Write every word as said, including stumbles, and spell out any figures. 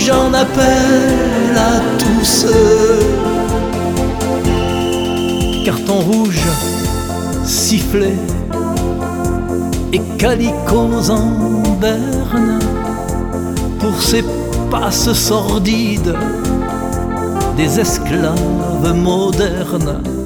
j'en appelle à tous ceux. Carton rouge, sifflet et calicots en berne pour ces passes sordides des esclaves modernes.